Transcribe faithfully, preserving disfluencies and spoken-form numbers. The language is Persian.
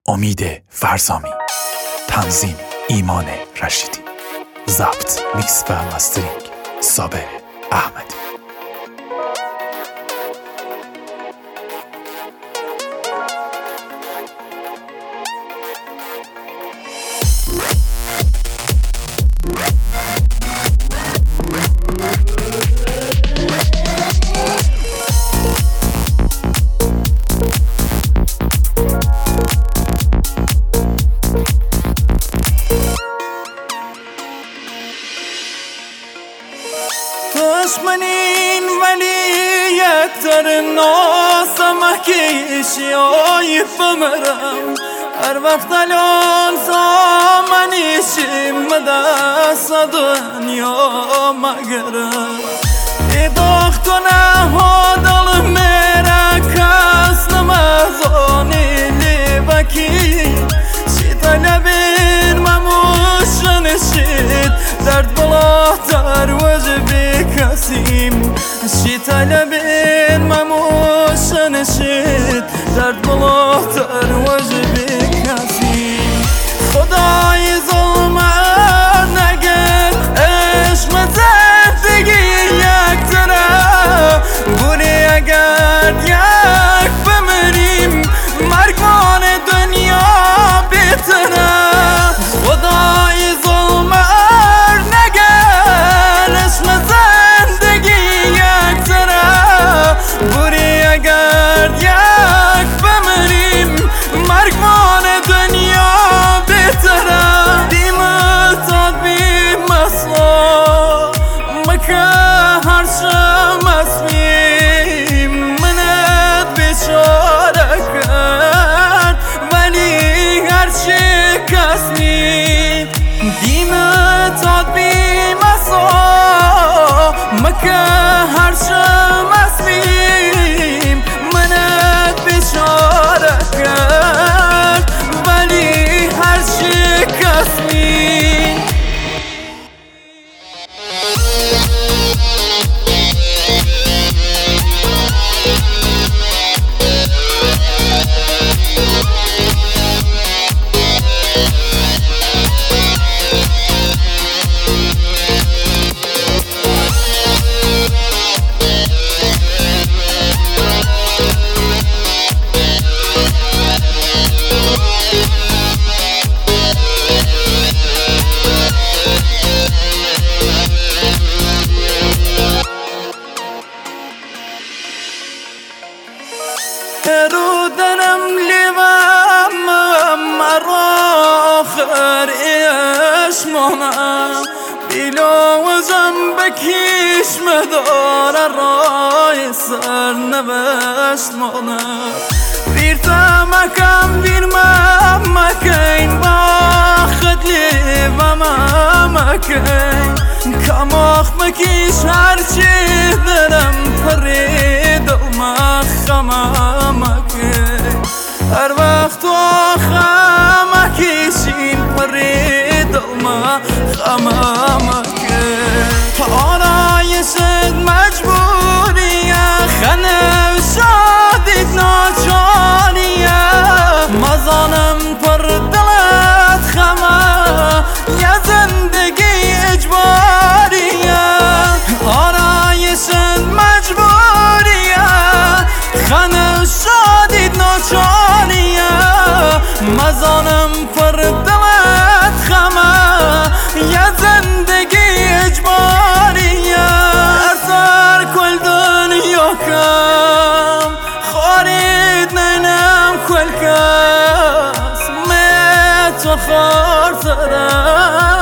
امید فرزامی، تنظیم ایمان رشیدی، ضبط میکس و مسترینگ صابر احمدی. دشمنین ولی یکتر ناسمه کشی آی بمرم هر وقت الان زامنیشیم دست دنیا مگرم ای دختونه ها دل میره کس نمزانی لیبکی شی طلبین مموشن شید درد بلاتر وجبی کسیم شی طلبین مموشن شید درد بلاتر وجبی کسیم خدای ظلمت نگر عشق زندگی یک طرف بونی اگر یک بمریم مرگان دنیا بیطرف خدای ظلمت نگر عشق زندگی یک طرف بونی اگر یک بمریم مرگان دنیا بیطرف دیمتاد بی مسلا مکه هر شم اسمیم منت بیچاره کرد ولی هر شکست نیم دیمتاد بی مسلا مکه هر شم اسمیم منت بیچاره کرد ولی هر شکست نیم رو درم لیوام مرا آخر ایش مانم بیلوزم بکیش مدار رای سر نوشت مانم بیر تمکم بیر ممکین باخد لیوام مکین کماخ مکیش هرچی درم پرید مخمم هر وقت و خمه کشین پرید خمم آرایشت مجبوریه خنه و شادید ناچاریه مزانم پر دلت خمه یه زندگی اجباریه آرایشت مجبوریه خنه و شادید ناچاریه مزانم پر دلت خمه یه زندگی اجباریه در سر کل دنیا کم خارید نینم کل کس می تو خار سرم